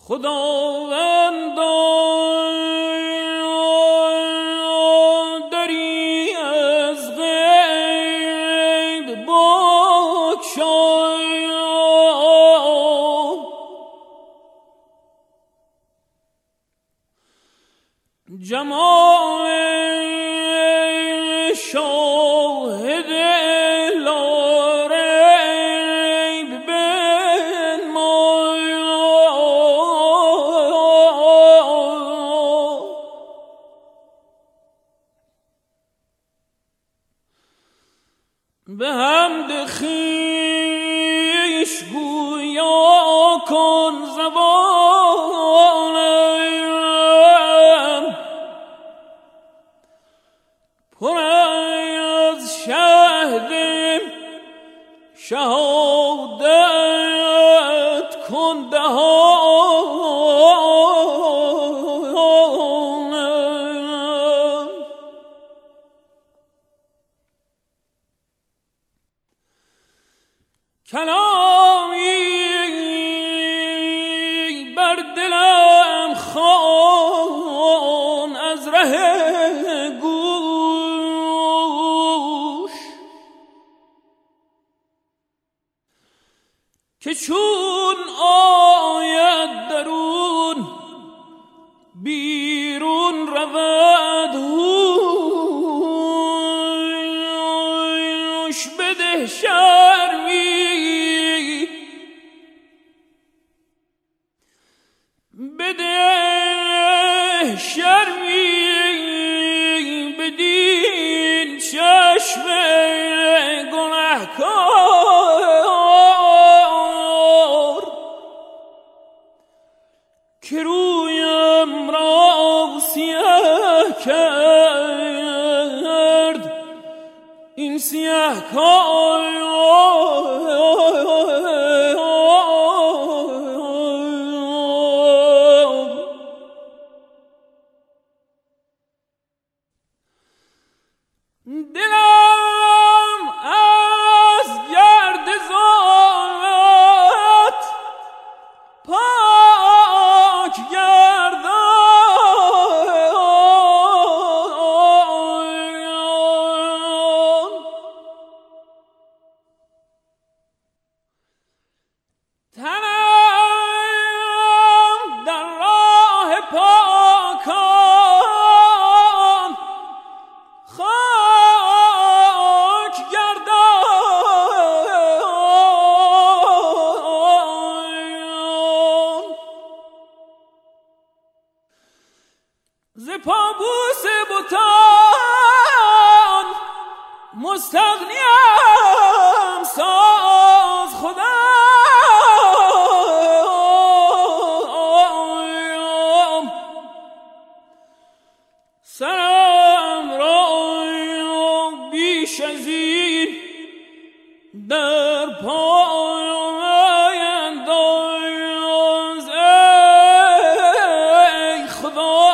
خداوندا دری از غیب بگشای، جمال شاهد لاریب بنمای، به حمد خویش گویا کن زبانم، پر از شهد شهادت کن دهانم، کلامی بر دلم خوان از ره گوش، که چون آید درون بیرون رود هوش، بده شرمی بده شرمی بدین چشم گنهکار، که رویم را سیاه کرد این سیاه کار. دلم از گرد ظلمت پاک گردان، تنم در راه پاکان خاک گردان، ز پابوس بتان مستغنیم ساز خدایم، سرم را بیش از این در پای انداز ای خدا،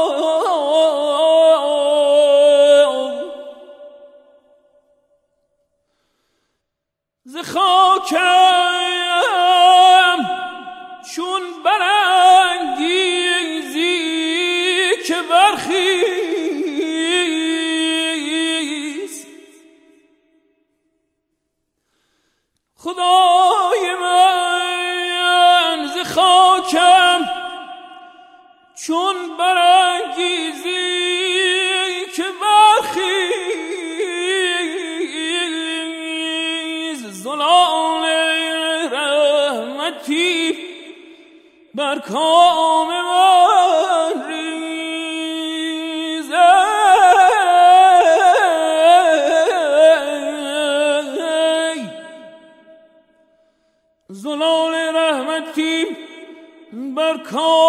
ز خاکم چون برانگیزی که برخیز، خدای من ز خاکم چون برانگیزی که برخیز، زلال رحمتی بر کام من ریز، زلال رحمتی بر کام